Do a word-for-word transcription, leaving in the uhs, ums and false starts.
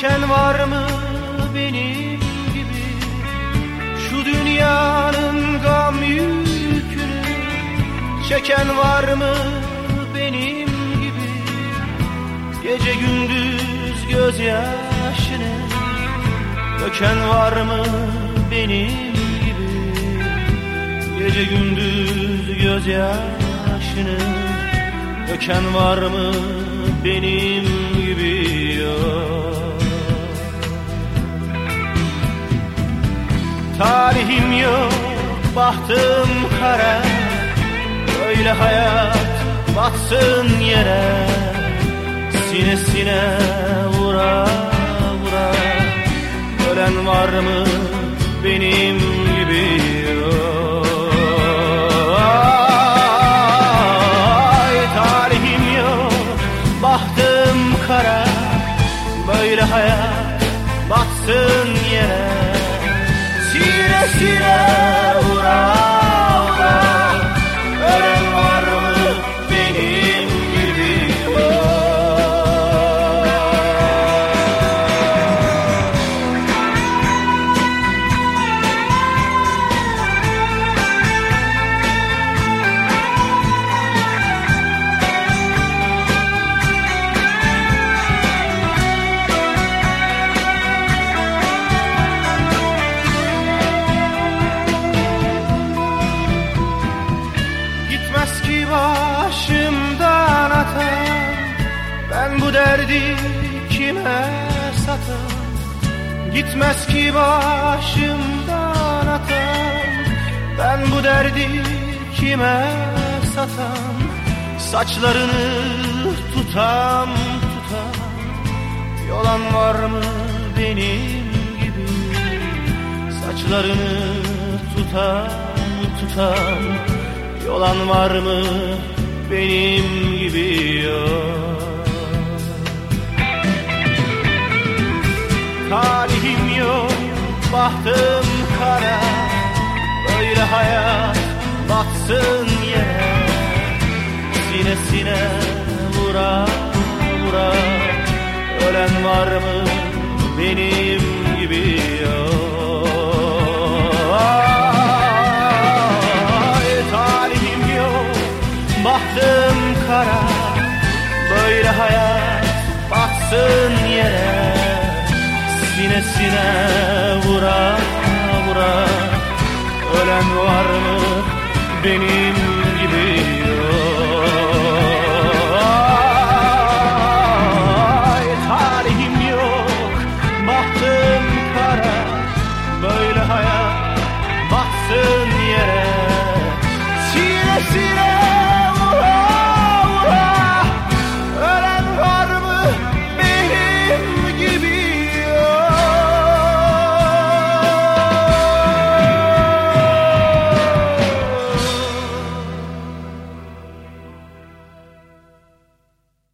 Çeken var mı benim gibi şu dünyanın gam yükünü? Çeken var mı benim gibi gece gündüz gözyaşını? Döken var mı benim gibi gece gündüz gözyaşını? Döken var mı benim gibi? Yok. Talihim yok, bahtım kara, böyle hayat batsın yere. Sinesine vura vura, ölen var mı benim gibi? Ay, talihim yok, bahtım kara, böyle hayat batsın yere. Sinesine vura vura, ölen var mı benim gibi? Başımdan atan, ben bu derdi kime satan? Gitmez ki başımdan atan, ben bu derdi kime satan? Saçlarını tutam tutam, yolan var mı benim gibi? Saçlarını tutam tutam, yolan var mı benim gibi? Yok. Talihim yok, bahtım kara, böyle hayat batsın yere. Sinesine vura vura, ölen var mı benim gibi? Yok. Bahtım kara, böyle hayat batsın yere. Sinesine vura vura, ölen var mı benim